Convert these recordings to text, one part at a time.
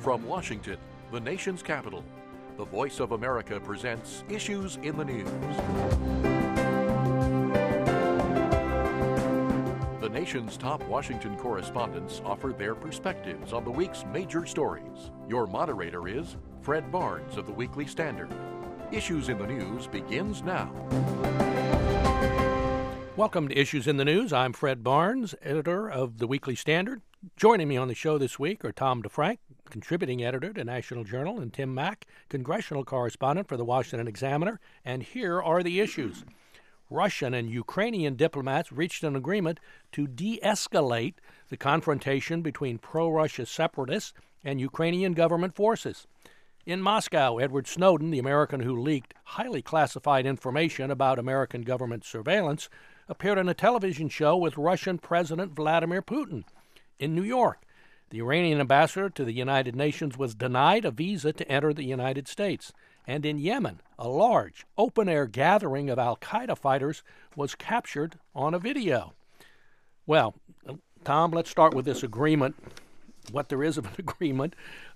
From Washington, the nation's capital, the Voice of America presents Issues in the News. The nation's top Washington correspondents offer their perspectives on the week's major stories. Your moderator is Fred Barnes of the Weekly Standard. Issues in the News begins now. Welcome to Issues in the News. I'm Fred Barnes, editor of the Weekly Standard. Joining me on the show this week are Tom DeFrank, contributing editor to National Journal, and Tim Mack, congressional correspondent for the Washington Examiner. And here are the issues. Russian and Ukrainian diplomats reached an agreement to de-escalate the confrontation between pro-Russia separatists and Ukrainian government forces. In Moscow, Edward Snowden, the American who leaked highly classified information about American government surveillance, appeared on a television show with Russian President Vladimir Putin. In New York, the Iranian ambassador to the United Nations was denied a visa to enter the United States. And in Yemen, a large, open-air gathering of al-Qaeda fighters was captured on a video. Well, Tom, let's start with this agreement, what there is of an agreement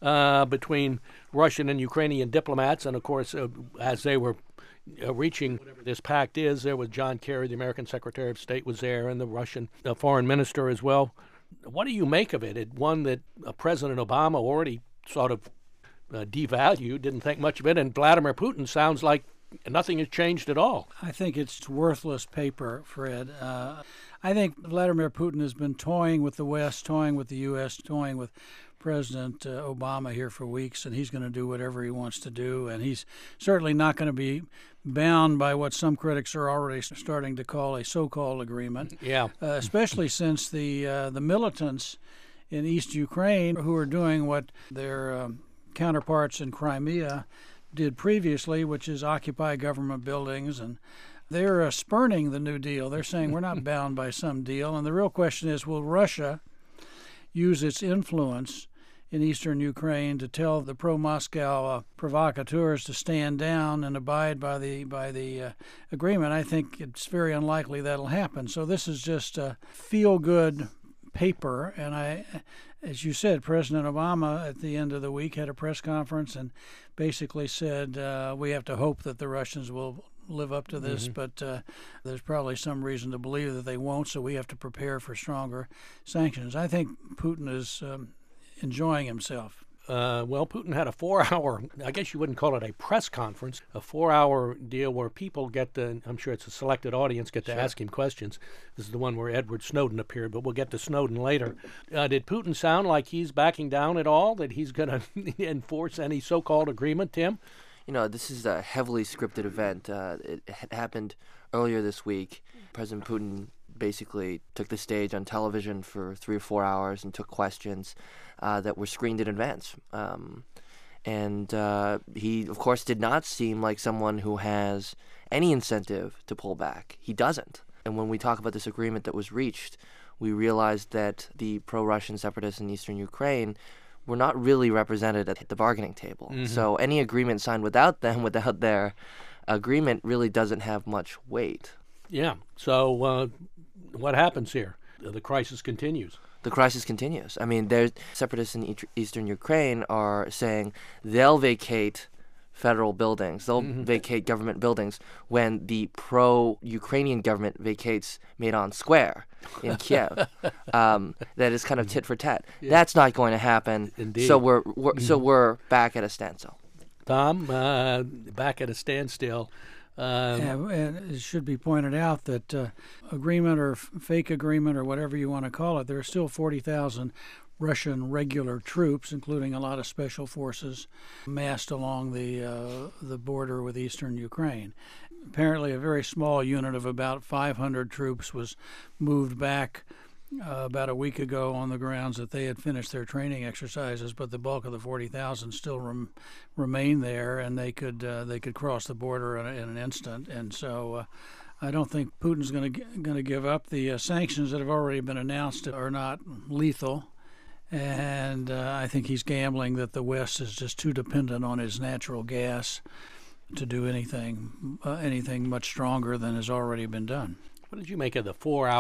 between Russian and Ukrainian diplomats. And, of course, as they were reaching whatever this pact is, there was John Kerry, the American Secretary of State, was there, and the Russian foreign minister as well. What do you make of it? It one that President Obama already sort of devalued, didn't think much of it, and Vladimir Putin sounds like nothing has changed at all. I think it's worthless paper, Fred. I think Vladimir Putin has been toying with the West, toying with the U.S., toying with President Obama here for weeks, and he's going to do whatever he wants to do, and he's certainly not going to be bound by what some critics are already starting to call a so-called agreement. Yeah. Especially since the militants in East Ukraine, who are doing what their counterparts in Crimea did previously, which is occupy government buildings, and they're spurning the New Deal. They're saying we're not bound by some deal, and the real question is, will Russia use its influence in eastern Ukraine to tell the pro-Moscow provocateurs to stand down and abide by the agreement? I think it's very unlikely that'll happen. So this is just a feel-good paper, and as you said, President Obama at the end of the week had a press conference and basically said we have to hope that the Russians will live up to this, but there's probably some reason to believe that they won't, so we have to prepare for stronger sanctions. I think Putin is enjoying himself. Well, Putin had a 4-hour, I guess you wouldn't call it a press conference, a 4-hour deal where people get to, I'm sure it's a selected audience, get to ask him questions. This is the one where Edward Snowden appeared, but we'll get to Snowden later. Did Putin sound like he's backing down at all, that he's going to enforce any so-called agreement, Tim? You know, this is a heavily scripted event. It happened earlier this week. President Putin basically took the stage on television for 3 or 4 hours and took questions that were screened in advance. And he, of course, did not seem like someone who has any incentive to pull back. He doesn't. And when we talk about this agreement that was reached, we realized that the pro-Russian separatists in eastern Ukraine were not really represented at the bargaining table. So any agreement signed without them, without their agreement, really doesn't have much weight. Yeah. So what happens here? The crisis continues. The crisis continues. I mean, there's separatists in eastern Ukraine are saying they'll vacate federal buildings. They'll vacate government buildings when the pro-Ukrainian government vacates Maidan Square in Kiev. That is kind of tit for tat. Yeah. That's not going to happen. Indeed. So we're back at a standstill. Tom, back at a standstill. And it should be pointed out that agreement or fake agreement or whatever you want to call it, there are still 40,000 Russian regular troops, including a lot of special forces, massed along the border with eastern Ukraine. Apparently, a very small unit of about 500 troops was moved back about a week ago on the grounds that they had finished their training exercises, but the bulk of the 40,000 still remain there, and they could cross the border in an instant. And so I don't think Putin's going to give up. The sanctions that have already been announced are not lethal. And I think he's gambling that the West is just too dependent on his natural gas to do anything much stronger than has already been done. What did you make of the 4-hour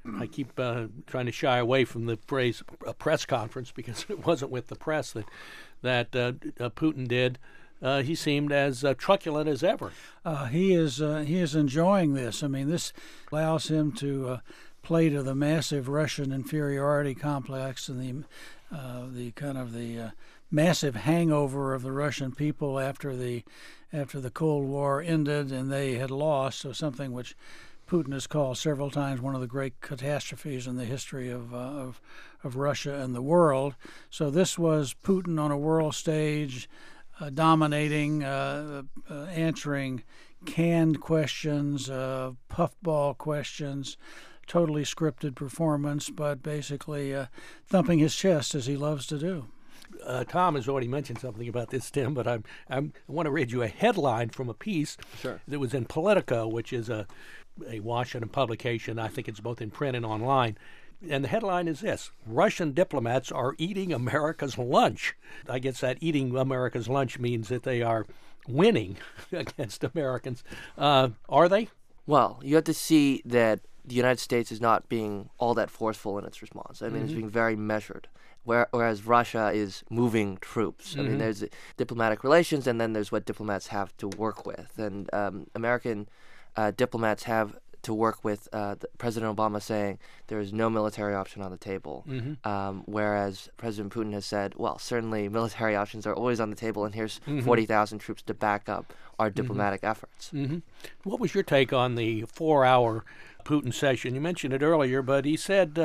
I keep trying to shy away from the phrase a press conference because it wasn't with the press that Putin did. He seemed as truculent as ever. He is enjoying this. I mean, this allows him to play to the massive Russian inferiority complex and the kind of the massive hangover of the Russian people after the Cold War ended and they had lost. So something which Putin has called several times one of the great catastrophes in the history of Russia and the world. So this was Putin on a world stage, dominating, answering canned questions, puffball questions, totally scripted performance, but basically thumping his chest as he loves to do. Tom has already mentioned something about this, Tim, but I want to read you a headline from a piece that was in Politico, which is a Washington publication. I think it's both in print and online. And the headline is this: Russian diplomats are eating America's lunch. I guess that eating America's lunch means that they are winning against Americans. Are they? Well, you have to see that the United States is not being all that forceful in its response. I mean, it's being very measured. Whereas Russia is moving troops. I mean, there's diplomatic relations, and then there's what diplomats have to work with. And American diplomats have to work with President Obama saying there is no military option on the table, whereas President Putin has said, well, certainly military options are always on the table, and here's 40,000 troops to back up our diplomatic efforts. What was your take on the 4-hour Putin session? You mentioned it earlier, but he said,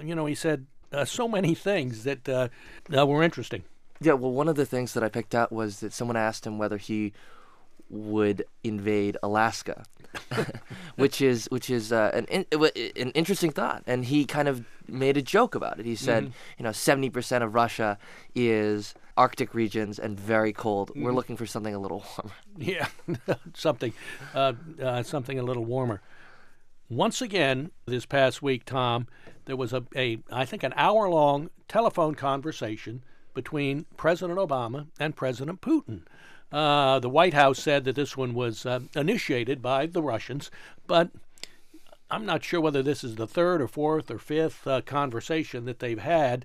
so many things that were interesting. Yeah, well, one of the things that I picked out was that someone asked him whether he would invade Alaska, which is an interesting thought, and he kind of made a joke about it. He said, 70% of Russia is Arctic regions and very cold. We're looking for something a little warmer. Yeah, something a little warmer. Once again, this past week, Tom, there was I think an hour-long telephone conversation between President Obama and President Putin. The White House said that this one was initiated by the Russians, but I'm not sure whether this is the third or fourth or fifth conversation that they've had.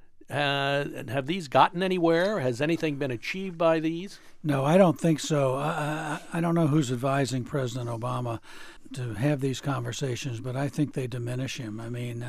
Have these gotten anywhere? Has anything been achieved by these? No, I don't think so. I don't know who's advising President Obama to have these conversations, but I think they diminish him. I mean,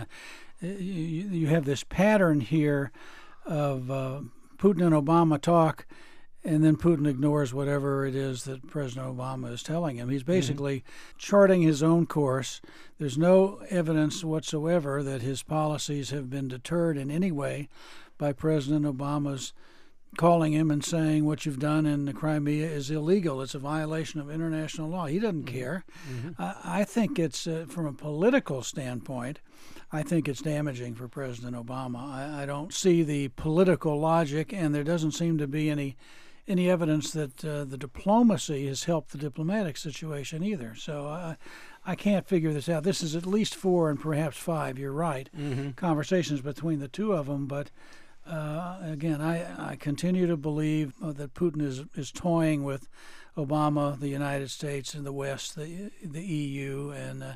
you have this pattern here of Putin and Obama talk, and then Putin ignores whatever it is that President Obama is telling him. He's basically charting his own course. There's no evidence whatsoever that his policies have been deterred in any way by President Obama's calling him and saying what you've done in the Crimea is illegal. It's a violation of international law. He doesn't care. I think it's, from a political standpoint, I think it's damaging for President Obama. I don't see the political logic, and there doesn't seem to be any evidence that the diplomacy has helped the diplomatic situation either. So I can't figure this out. This is at least 4 and perhaps 5, you're right, conversations between the two of them. But again, I continue to believe that Putin is toying with Obama, the United States, and the West, the EU, and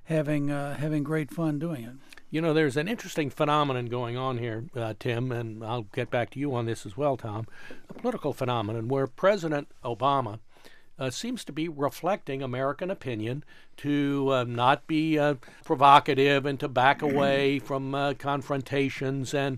having great fun doing it. There's an interesting phenomenon going on here, Tim, and I'll get back to you on this as well, Tom. A political phenomenon where President Obama seems to be reflecting American opinion to not be provocative and to back away from confrontations and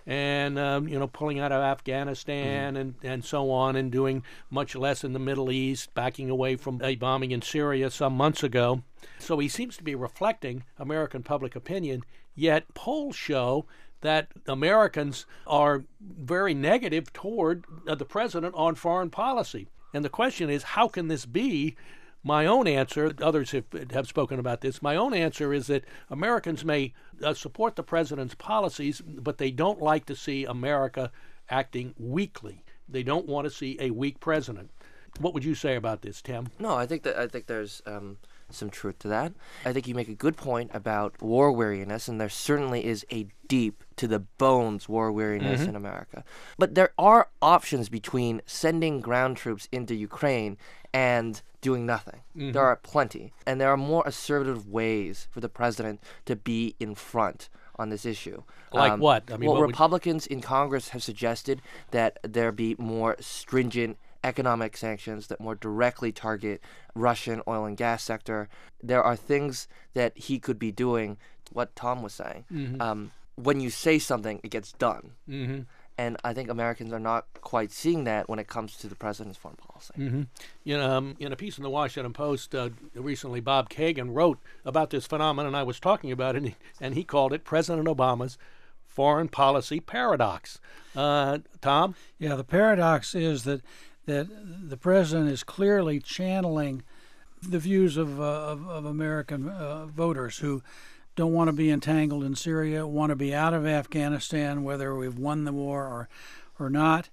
pulling out of Afghanistan and so on, and doing much less in the Middle East, backing away from a bombing in Syria some months ago. So he seems to be reflecting American public opinion, yet polls show that Americans are very negative toward the president on foreign policy. And the question is, how can this be? My own answer, others have spoken about this, my own answer is that Americans may support the president's policies, but they don't like to see America acting weakly. They don't want to see a weak president. What would you say about this, Tim? No, I think there's some truth to that. I think you make a good point about war weariness, and there certainly is a deep to the bones war weariness in America. But there are options between sending ground troops into Ukraine and doing nothing. There are plenty. And there are more assertive ways for the president to be in front on this issue. Like what? I mean, well, what Republicans in Congress have suggested that there be more stringent economic sanctions that more directly target Russian oil and gas sector. There are things that he could be doing, what Tom was saying. When you say something, it gets done. And I think Americans are not quite seeing that when it comes to the president's foreign policy. You know, in a piece in the Washington Post recently, Bob Kagan wrote about this phenomenon I was talking about, and he called it President Obama's foreign policy paradox. Tom? Yeah, the paradox is that the president is clearly channeling the views of American voters who don't want to be entangled in Syria, want to be out of Afghanistan, whether we've won the war or not.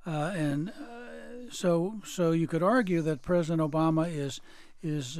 So you could argue that President Obama is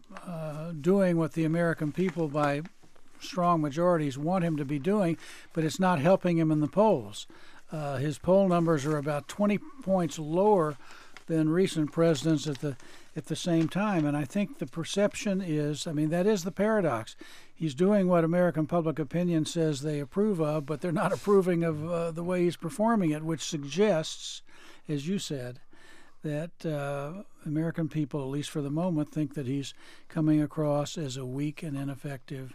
doing what the American people by strong majorities want him to be doing, but it's not helping him in the polls. His poll numbers are about 20 points lower than recent presidents at the same time. And I think the perception is, I mean, that is the paradox. He's doing what American public opinion says they approve of, but they're not approving of the way he's performing it, which suggests, as you said, that American people, at least for the moment, think that he's coming across as a weak and ineffective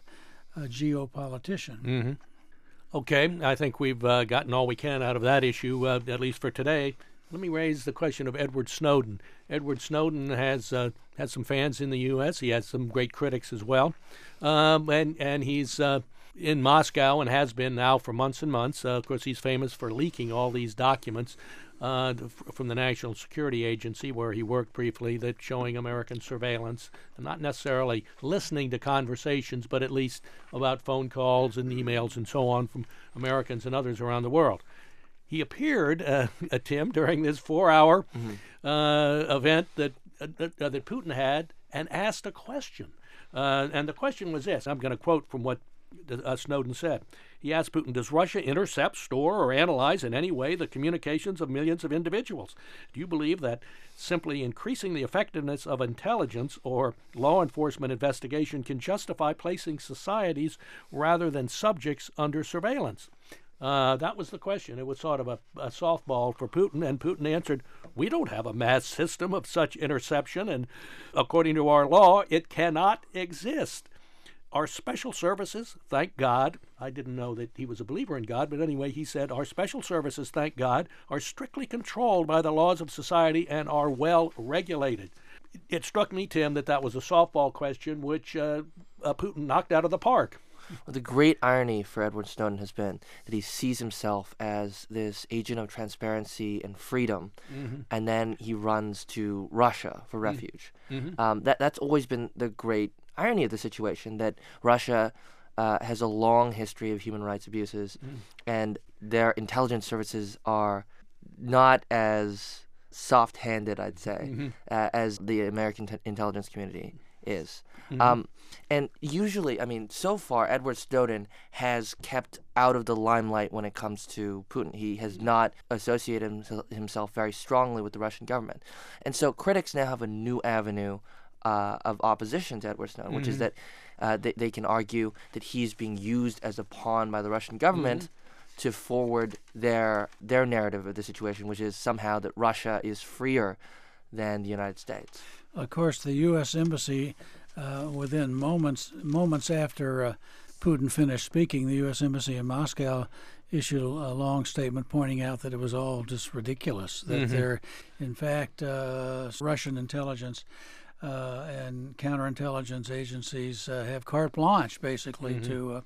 geopolitician. Okay, I think we've gotten all we can out of that issue, at least for today. Let me raise the question of Edward Snowden. Edward Snowden has some fans in the U.S. He has some great critics as well, and he's in Moscow and has been now for months and months. Of course, he's famous for leaking all these documents from the National Security Agency, where he worked briefly, that showing American surveillance, and not necessarily listening to conversations, but at least about phone calls and emails and so on from Americans and others around the world. He appeared, Tim, during this 4-hour event that Putin had, and asked a question. And the question was this. I'm going to quote from what Snowden said. He asked Putin, does Russia intercept, store, or analyze in any way the communications of millions of individuals? Do you believe that simply increasing the effectiveness of intelligence or law enforcement investigation can justify placing societies rather than subjects under surveillance? That was the question. It was sort of a softball for Putin, and Putin answered, we don't have a mass system of such interception, and according to our law, it cannot exist. Our special services, thank God, I didn't know that he was a believer in God, but anyway, he said, our special services, thank God, are strictly controlled by the laws of society and are well regulated. It struck me, Tim, that was a softball question, which Putin knocked out of the park. Well, the great irony for Edward Snowden has been that he sees himself as this agent of transparency and freedom, and then he runs to Russia for refuge. That's always been the great irony of the situation, that Russia has a long history of human rights abuses, and their intelligence services are not as soft-handed, I'd say, as the American intelligence community is. And usually, I mean, so far, Edward Snowden has kept out of the limelight when it comes to Putin. He has not associated himself very strongly with the Russian government. And so critics now have a new avenue of opposition to Edward Snowden, which is that they can argue that he's being used as a pawn by the Russian government to forward their narrative of the situation, which is somehow that Russia is freer than the United States. Of course, the U.S. Embassy, within moments after Putin finished speaking, the U.S. Embassy in Moscow issued a long statement pointing out that it was all just ridiculous, that there, in fact, Russian intelligence and counterintelligence agencies have carte blanche, basically, to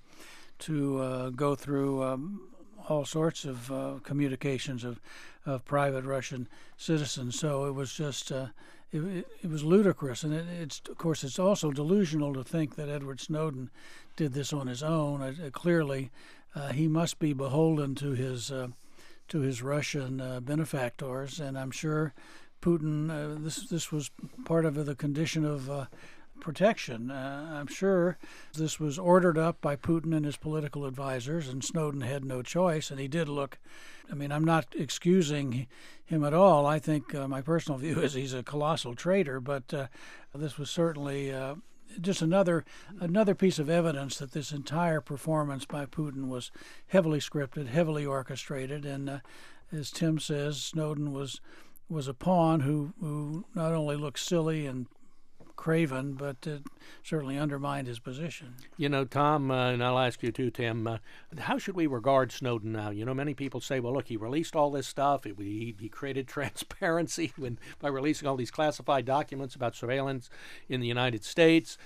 go through all sorts of communications of private Russian citizens. So it was just it was ludicrous, and it's of course it's also delusional to think that Edward Snowden did this on his own. Clearly, he must be beholden to his Russian benefactors, and I'm sure Putin. This was part of the condition of protection. I'm sure this was ordered up by Putin and his political advisors, and Snowden had no choice, and he did look. I mean, I'm not excusing him at all. I think my personal view is he's a colossal traitor, but this was certainly just another piece of evidence that this entire performance by Putin was heavily scripted, heavily orchestrated, and as Tim says, Snowden was a pawn who not only looked silly and craven, but certainly undermined his position. You know, Tom, and I'll ask you too, Tim, how should we regard Snowden now? You know, many people say, well, look, he released all this stuff. He created transparency by releasing all these classified documents about surveillance in the United States,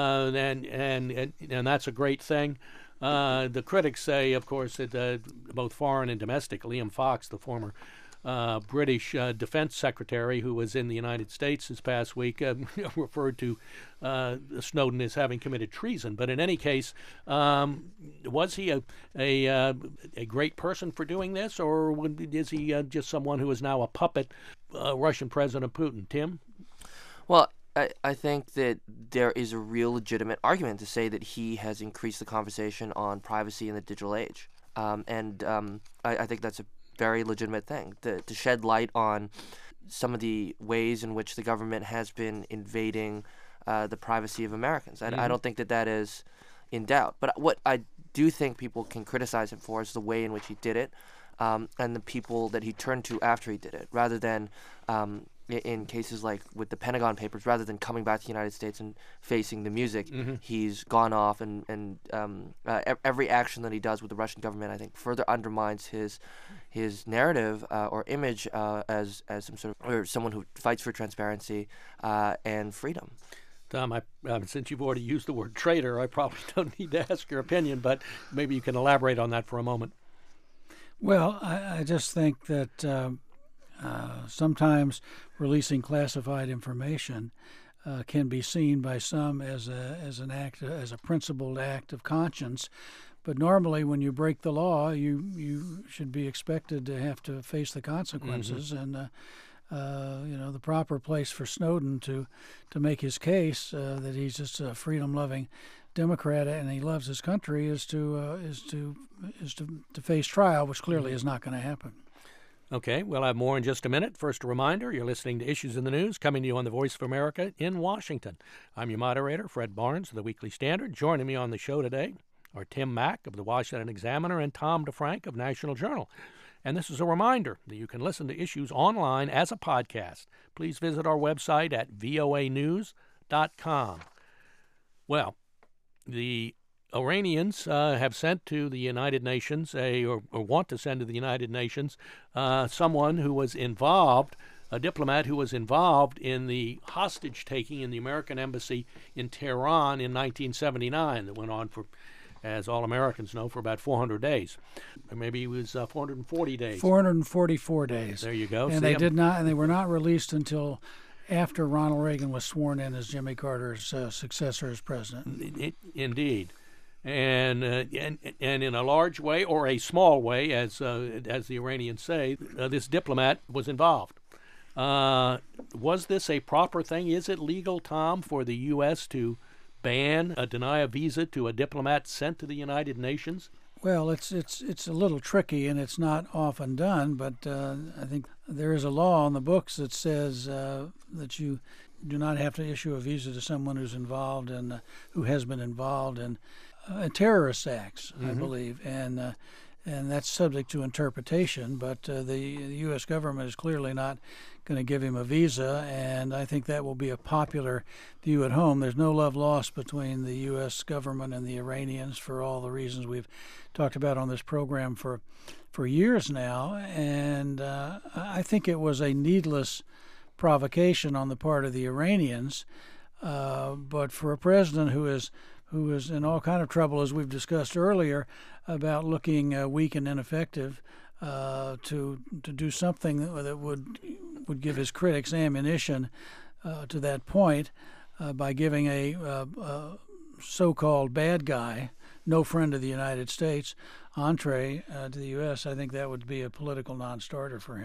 and that's a great thing. The critics say, of course, that both foreign and domestic, Liam Fox, the former British Defense Secretary who was in the United States this past week, referred to Snowden as having committed treason. But in any case, was he a great person for doing this, or is he just someone who is now a puppet, Russian President Putin? Tim? Well, I think that there is a real legitimate argument to say that he has increased the conversation on privacy in the digital age. I think that's a very legitimate thing, to shed light on some of the ways in which the government has been invading the privacy of Americans. I don't think that is in doubt. But what I do think people can criticize him for is the way in which he did it, and the people that he turned to after he did it, rather than in cases like with the Pentagon Papers, rather than coming back to the United States and facing the music, he's gone off and every action that he does with the Russian government, I think, further undermines his narrative or image as some sort of, or someone who fights for transparency and freedom. Tom, since you've already used the word traitor, I probably don't need to ask your opinion, but maybe you can elaborate on that for a moment. Well, I just think that sometimes releasing classified information can be seen by some as a principled act of conscience, but normally when you break the law, you should be expected to have to face the consequences. And the proper place for Snowden to make his case that he's just a freedom-loving Democrat and he loves his country is to face trial, which clearly is not going to happen. Okay, we'll have more in just a minute. First, a reminder, you're listening to Issues in the News, coming to you on the Voice of America in Washington. I'm your moderator, Fred Barnes of the Weekly Standard. Joining me on the show today are Tim Mack of the Washington Examiner and Tom DeFrank of National Journal. And this is a reminder that you can listen to Issues online as a podcast. Please visit our website at voanews.com. Well, the Iranians have sent to the United Nations, or want to send to the United Nations, someone who was involved, a diplomat who was involved in the hostage-taking in the American embassy in Tehran in 1979 that went on for, as all Americans know, for about 400 days. Or maybe it was 440 days. 444 days. There you go. And they were not released until after Ronald Reagan was sworn in as Jimmy Carter's successor as president. Indeed. And in a large way or a small way, as the Iranians say, this diplomat was involved. Was this a proper thing? Is it legal, Tom, for the U.S. to deny a visa to a diplomat sent to the United Nations? Well, it's a little tricky, and it's not often done, but I think there is a law on the books that says that you do not have to issue a visa to someone who's involved and who has been involved in terrorist acts, I believe, and that's subject to interpretation. But the U.S. government is clearly not going to give him a visa, and I think that will be a popular view at home. There's no love lost between the U.S. government and the Iranians for all the reasons we've talked about on this program for years now, and I think it was a needless provocation on the part of the Iranians, but for a president who is in all kind of trouble, as we've discussed earlier, about looking weak and ineffective, to do something that would give his critics ammunition to that point by giving a so-called bad guy, no friend of the United States, entree to the U.S., I think that would be a political non-starter for him.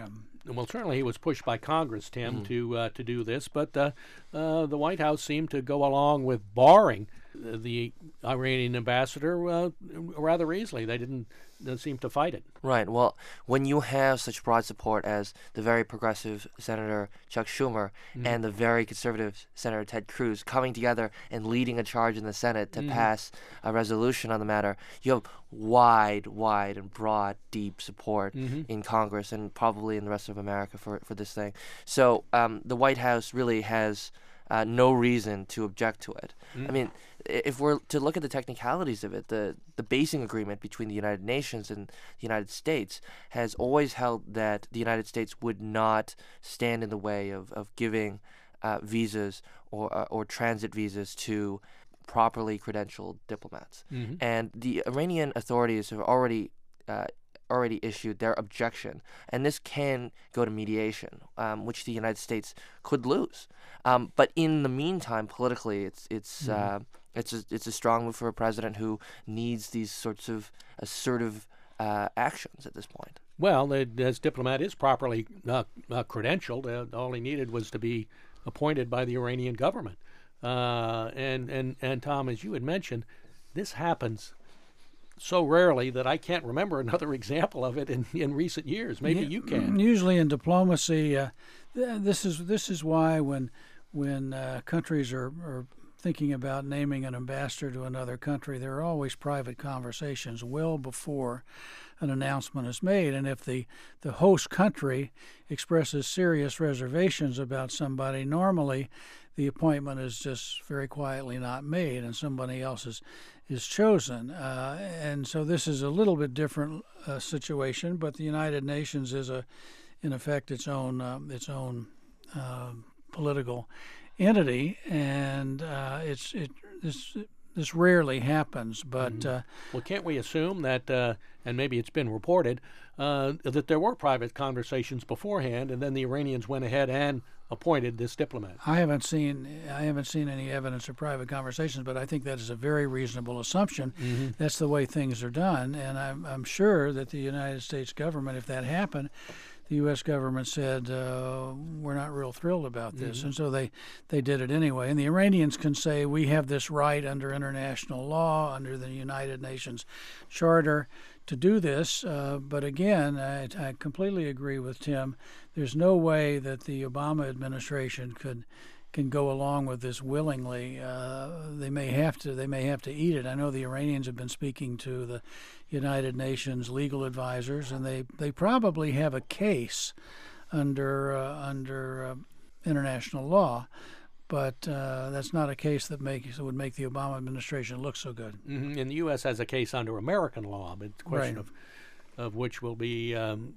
well, certainly he was pushed by Congress, Tim, to do this, but the White House seemed to go along with barring the Iranian ambassador rather easily. They didn't seem to fight it. Right. Well, when you have such broad support as the very progressive Senator Chuck Schumer and the very conservative Senator Ted Cruz coming together and leading a charge in the Senate to pass a resolution on the matter, you have wide and broad, deep support in Congress and probably in the rest of America for this thing. So the White House really has no reason to object to it. I mean, if we're to look at the technicalities of it, the basing agreement between the United Nations and the United States has always held that the United States would not stand in the way of giving visas or transit visas to properly credentialed diplomats. And the Iranian authorities have already issued their objection, and this can go to mediation, which the United States could lose. But in the meantime, politically, it's a strong move for a president who needs these sorts of assertive actions at this point. Well, as diplomat is properly credentialed. All he needed was to be appointed by the Iranian government. And Tom, as you had mentioned, this happens so rarely that I can't remember another example of it in recent years. Maybe you can. Usually in diplomacy, this is why when countries are thinking about naming an ambassador to another country, there are always private conversations well before an announcement is made. And if the host country expresses serious reservations about somebody, normally the appointment is just very quietly not made and somebody else is chosen. And so this is a little bit different situation, but the United Nations is in effect its own political entity, and this rarely happens. But well, can't we assume that, and maybe it's been reported, that there were private conversations beforehand, and then the Iranians went ahead and appointed this diplomat? I haven't seen any evidence of private conversations, but I think that is a very reasonable assumption. That's the way things are done, and I'm sure that the United States government, if that happened, the U.S. government said, we're not real thrilled about this. And so they did it anyway. And the Iranians can say, we have this right under international law, under the United Nations Charter to do this. But again, I completely agree with Tim. There's no way that the Obama administration can go along with this willingly. They may have to eat it. I know the Iranians have been speaking to the United Nations legal advisors, and they probably have a case under international law, but that's not a case that would make the Obama administration look so good. And the U.S. has a case under American law, but it's a question of which will be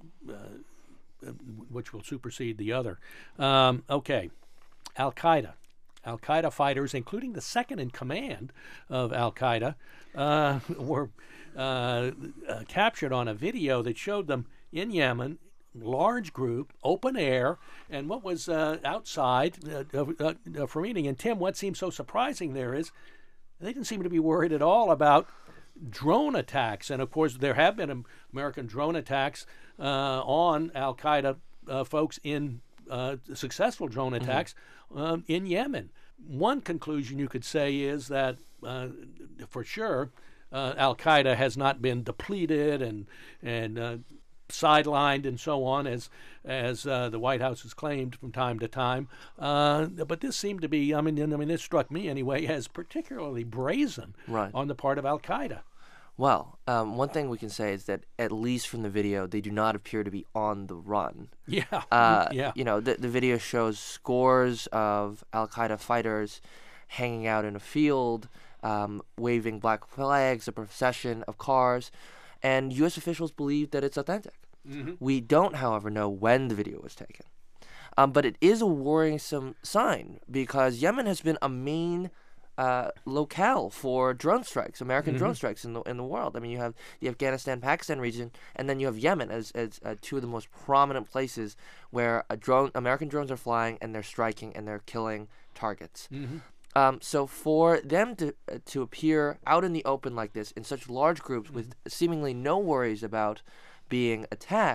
which will supersede the other. Okay. Al-Qaeda fighters, including the second in command of Al-Qaeda, were captured on a video that showed them in Yemen, large group, open air, and what was outside for meeting. And Tim, what seems so surprising there is they didn't seem to be worried at all about drone attacks. And of course, there have been American drone attacks on Al-Qaeda folks in successful drone attacks in Yemen. One conclusion you could say is that for sure Al-Qaeda has not been depleted and sidelined and so on as the White House has claimed from time to time. But this seemed to be, I mean, this struck me anyway as particularly brazen on the part of Al-Qaeda. Well, one thing we can say is that at least from the video, they do not appear to be on the run. Yeah. You know, the video shows scores of Al-Qaeda fighters hanging out in a field, waving black flags, a procession of cars, and U.S. officials believe that it's authentic. We don't, however, know when the video was taken. But it is a worrisome sign because Yemen has been a main locale for drone strikes, American drone strikes in the world. I mean, you have the Afghanistan-Pakistan region, and then you have Yemen as two of the most prominent places where American drones are flying and they're striking and they're killing targets. So for them to appear out in the open like this in such large groups with seemingly no worries about being attacked,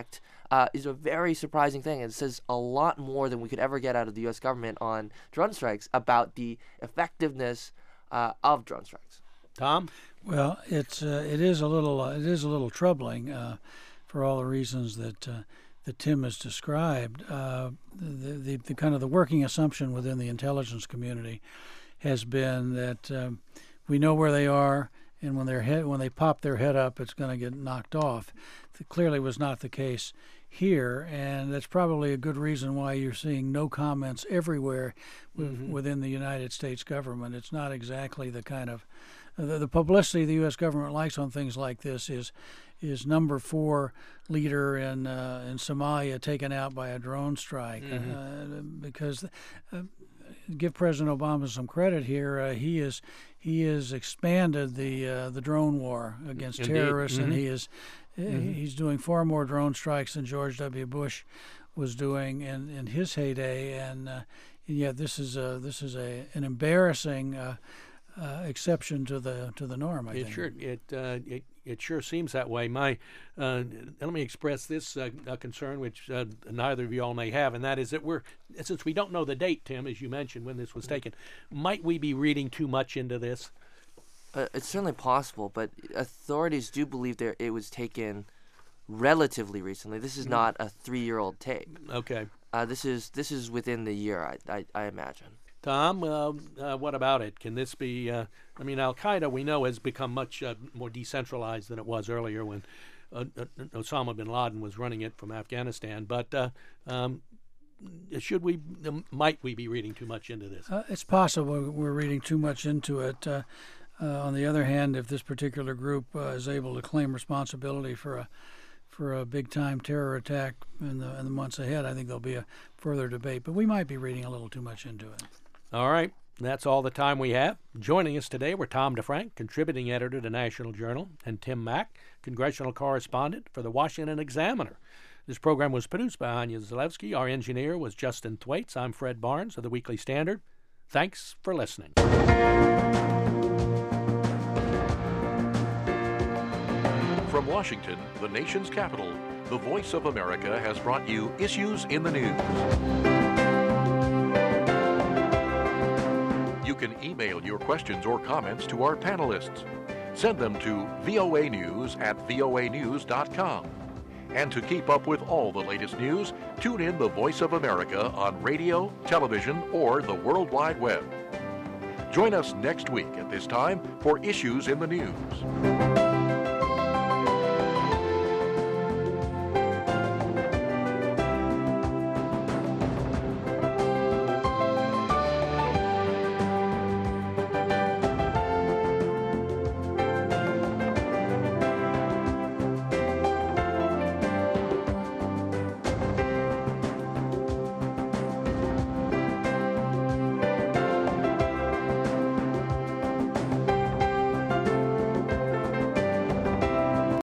is a very surprising thing. It says a lot more than we could ever get out of the U.S. government on drone strikes about the effectiveness of drone strikes. Tom? Well, it is a little troubling for all the reasons that Tim has described. The kind of the working assumption within the intelligence community has been that we know where they are, and when they pop their head up, it's going to get knocked off. That clearly was not the case here, and that's probably a good reason why you're seeing no comments everywhere within the United States government. It's not exactly the kind of the publicity the U.S. government likes on things like this is number 4 leader in Somalia taken out by a drone strike, because give President Obama some credit here. He has expanded the drone war against terrorists, and he's doing far more drone strikes than George W. Bush was doing in his heyday, and yet this is an embarrassing exception to the norm. I think it sure seems that way. Let me express this concern, which neither of you all may have, and that is that since we don't know the date, Tim, as you mentioned, when this was taken, might we be reading too much into this? It's certainly possible, but authorities do believe it was taken relatively recently. This is not a 3-year-old tape. Okay. This is within the year, I imagine. Tom, what about it? Can this be? Al-Qaeda, we know, has become much more decentralized than it was earlier when Osama bin Laden was running it from Afghanistan. But might we be reading too much into this? It's possible we're reading too much into it. On the other hand, if this particular group is able to claim responsibility for a big-time terror attack in the months ahead, I think there'll be a further debate. But we might be reading a little too much into it. All right. That's all the time we have. Joining us today were Tom DeFrank, contributing editor to National Journal, and Tim Mack, congressional correspondent for the Washington Examiner. This program was produced by Anya Zalewski. Our engineer was Justin Thwaites. I'm Fred Barnes of the Weekly Standard. Thanks for listening. From Washington, the nation's capital, the Voice of America has brought you Issues in the News. You can email your questions or comments to our panelists. Send them to voanews@voanews.com. And to keep up with all the latest news, tune in the Voice of America on radio, television, or the World Wide Web. Join us next week at this time for Issues in the News.